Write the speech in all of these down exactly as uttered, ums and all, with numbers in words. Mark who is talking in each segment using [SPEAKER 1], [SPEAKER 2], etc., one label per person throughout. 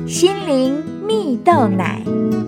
[SPEAKER 1] 心灵蜜豆奶。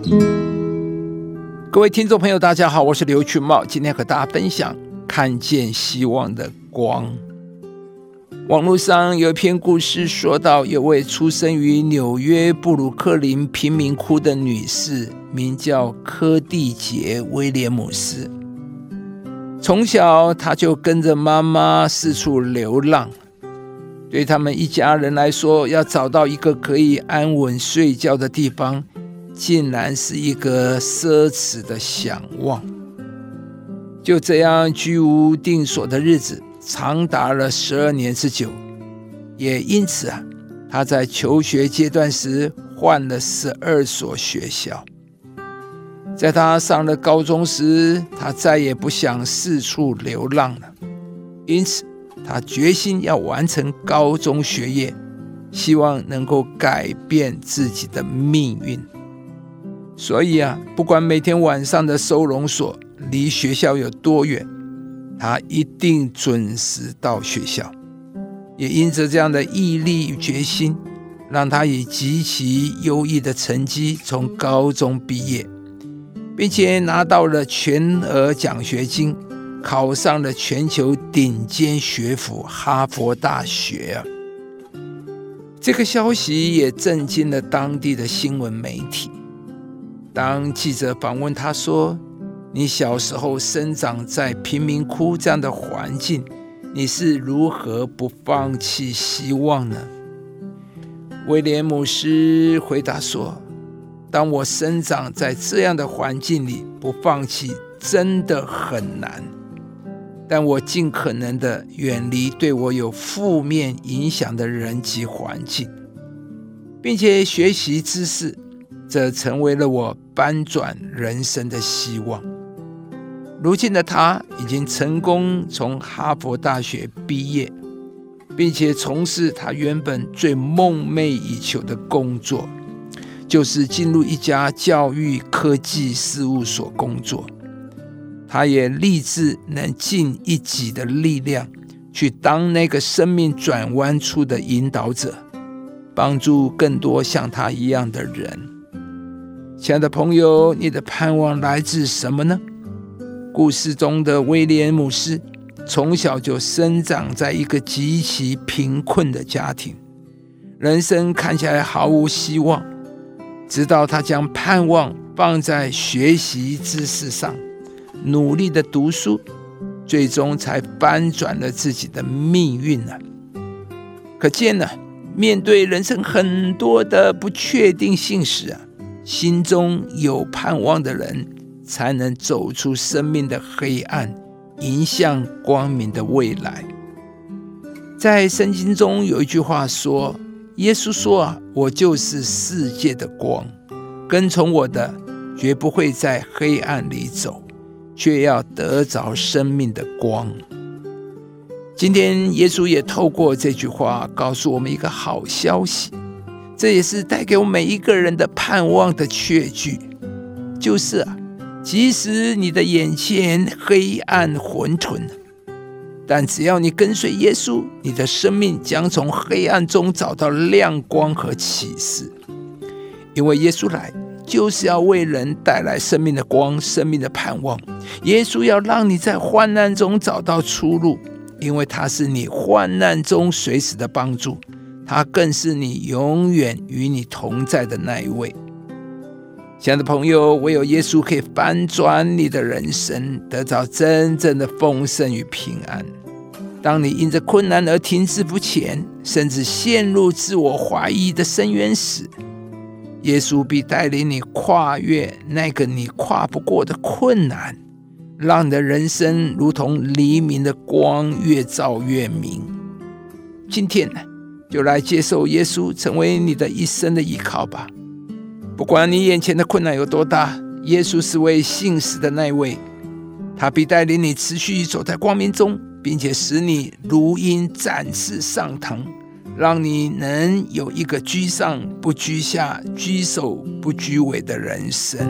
[SPEAKER 2] 各位听众朋友大家好，我是刘群茂，今天和大家分享看见希望的光。网络上有一篇故事说到，有位出生于纽约布鲁克林贫民窟的女士，名叫柯蒂杰·威廉姆斯。从小她就跟着妈妈四处流浪，对他们一家人来说，要找到一个可以安稳睡觉的地方，竟然是一个奢侈的想望。就这样居无定所的日子长达了十二年之久，也因此啊，他在求学阶段时换了十二所学校。在他上了高中时，他再也不想四处流浪了，因此他决心要完成高中学业，希望能够改变自己的命运。所以啊，不管每天晚上的收容所离学校有多远，他一定准时到学校。也因着这样的毅力与决心，让他以极其优异的成绩从高中毕业，并且拿到了全额奖学金，考上了全球顶尖学府哈佛大学啊。这个消息也震惊了当地的新闻媒体。当记者访问他说，你小时候生长在贫民窟这样的环境，你是如何不放弃希望呢？威廉姆斯回答说，当我生长在这样的环境里，不放弃真的很难，但我尽可能的远离对我有负面影响的人及环境，并且学习知识，这成为了我翻转人生的希望。如今的他已经成功从哈佛大学毕业，并且从事他原本最梦寐以求的工作，就是进入一家教育科技事务所工作。他也立志能尽一己的力量，去当那个生命转弯处的引导者，帮助更多像他一样的人。亲爱的朋友，你的盼望来自什么呢？故事中的威廉姆斯从小就生长在一个极其贫困的家庭，人生看起来毫无希望，直到他将盼望放在学习知识上，努力的读书，最终才翻转了自己的命运啊。可见呢，面对人生很多的不确定性时啊，心中有盼望的人才能走出生命的黑暗，迎向光明的未来。在圣经中有一句话说，耶稣说啊，我就是世界的光，跟从我的绝不会在黑暗里走，却要得着生命的光。今天耶稣也透过这句话告诉我们一个好消息，这也是带给我们每一个人的盼望的确据，就是啊，即使你的眼前黑暗混沌，但只要你跟随耶稣，你的生命将从黑暗中找到亮光和启示。因为耶稣来就是要为人带来生命的光，生命的盼望。耶稣要让你在患难中找到出路，因为他是你患难中随时的帮助，他更是你永远与你同在的那一位。亲爱的朋友，唯有耶稣可以翻转你的人生，得到真正的丰盛与平安。当你因着困难而停滞不前，甚至陷入自我怀疑的深渊时，耶稣必带领你跨越那个你跨不过的困难，让你的人生如同黎明的光，越照越明。今天呢，就来接受耶稣成为你的一生的依靠吧。不管你眼前的困难有多大，耶稣是位信实的那一位，他必带领你持续走在光明中，并且使你如鹰展翅上腾，让你能有一个居上不居下，居首不居尾的人生。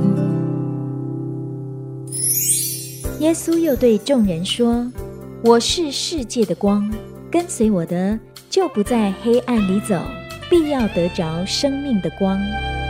[SPEAKER 1] 耶稣又对众人说，我是世界的光，跟随我的就不在黑暗里走， 必要得着生命的光。